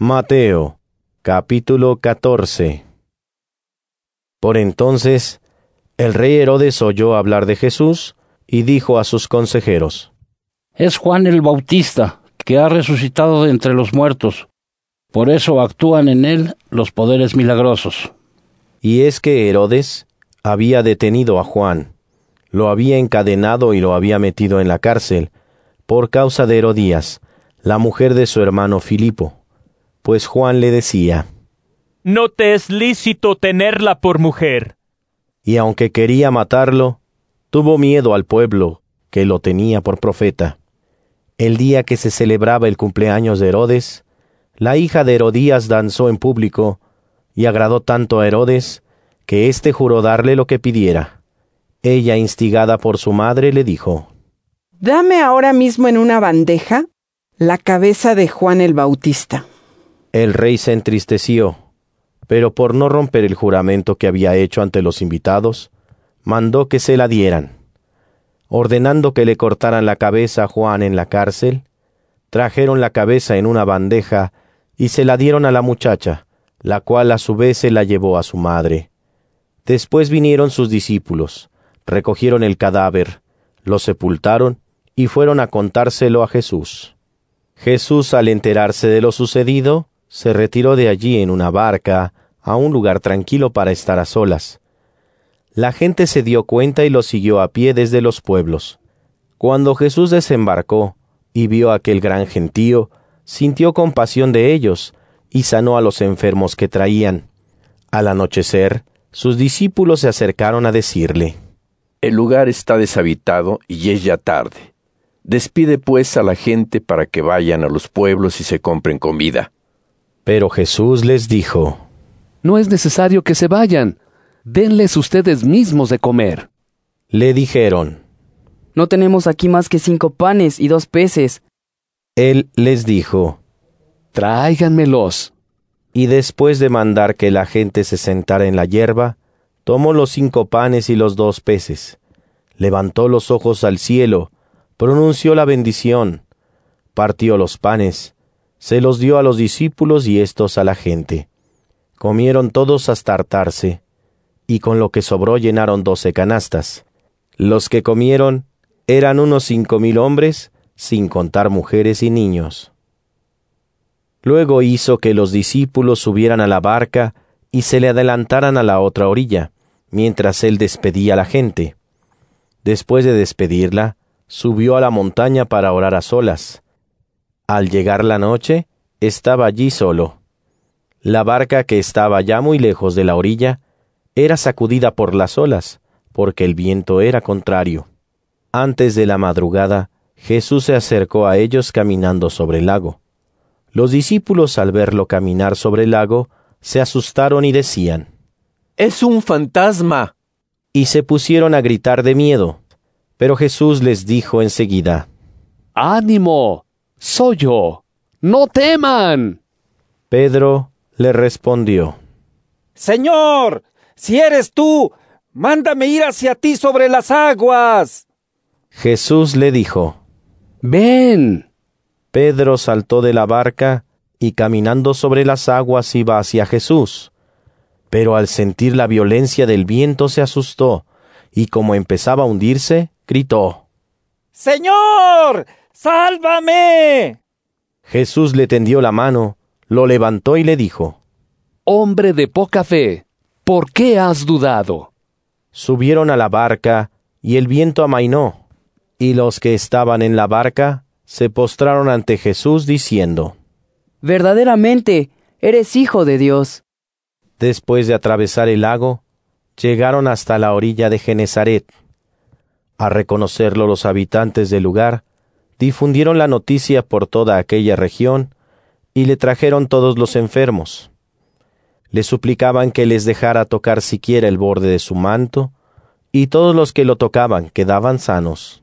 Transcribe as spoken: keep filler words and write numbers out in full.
Mateo, capítulo catorce. Por entonces, el rey Herodes oyó hablar de Jesús y dijo a sus consejeros: Es Juan el Bautista, que ha resucitado de entre los muertos. Por eso actúan en él los poderes milagrosos. Y es que Herodes había detenido a Juan, lo había encadenado y lo había metido en la cárcel, por causa de Herodías, la mujer de su hermano Filipo. Pues Juan le decía: No te es lícito tenerla por mujer. Y aunque quería matarlo, tuvo miedo al pueblo, que lo tenía por profeta. El día que se celebraba el cumpleaños de Herodes, la hija de Herodías danzó en público, y agradó tanto a Herodes, que éste juró darle lo que pidiera. Ella, instigada por su madre, le dijo: Dame ahora mismo en una bandeja la cabeza de Juan el Bautista. El rey se entristeció, pero por no romper el juramento que había hecho ante los invitados, mandó que se la dieran. Ordenando que le cortaran la cabeza a Juan en la cárcel, trajeron la cabeza en una bandeja y se la dieron a la muchacha, la cual a su vez se la llevó a su madre. Después vinieron sus discípulos, recogieron el cadáver, lo sepultaron y fueron a contárselo a Jesús. Jesús, al enterarse de lo sucedido, se retiró de allí en una barca a un lugar tranquilo para estar a solas. La gente se dio cuenta y lo siguió a pie desde los pueblos. Cuando Jesús desembarcó y vio aquel gran gentío, sintió compasión de ellos y sanó a los enfermos que traían. Al anochecer, sus discípulos se acercaron a decirle: El lugar está deshabitado y es ya tarde. Despide pues a la gente para que vayan a los pueblos y se compren comida. Pero Jesús les dijo: No es necesario que se vayan. Denles ustedes mismos de comer. Le dijeron: No tenemos aquí más que cinco panes y dos peces. Él les dijo: Tráiganmelos. Y después de mandar que la gente se sentara en la hierba, tomó los cinco panes y los dos peces, levantó los ojos al cielo, pronunció la bendición, partió los panes, se los dio a los discípulos y éstos a la gente. Comieron todos hasta hartarse, y con lo que sobró llenaron doce canastas. Los que comieron eran unos cinco mil hombres, sin contar mujeres y niños. Luego hizo que los discípulos subieran a la barca y se le adelantaran a la otra orilla, mientras él despedía a la gente. Después de despedirla, subió a la montaña para orar a solas. Al llegar la noche, estaba allí solo. La barca, que estaba ya muy lejos de la orilla, era sacudida por las olas, porque el viento era contrario. Antes de la madrugada, Jesús se acercó a ellos caminando sobre el lago. Los discípulos, al verlo caminar sobre el lago, se asustaron y decían: ¡Es un fantasma! Y se pusieron a gritar de miedo. Pero Jesús les dijo enseguida: ¡Ánimo! ¡Soy yo! ¡No teman! Pedro le respondió: Señor, si eres tú, mándame ir hacia ti sobre las aguas. Jesús le dijo: ¡Ven! Pedro saltó de la barca y caminando sobre las aguas iba hacia Jesús. Pero al sentir la violencia del viento se asustó, y como empezaba a hundirse, gritó: ¡Señor, sálvame! Jesús le tendió la mano, lo levantó y le dijo: Hombre de poca fe, ¿por qué has dudado? Subieron a la barca, y el viento amainó, y los que estaban en la barca se postraron ante Jesús diciendo: Verdaderamente, eres Hijo de Dios. Después de atravesar el lago, llegaron hasta la orilla de Genesaret. Al reconocerlo los habitantes del lugar, difundieron la noticia por toda aquella región, y le trajeron todos los enfermos. Le suplicaban que les dejara tocar siquiera el borde de su manto, y todos los que lo tocaban quedaban sanos.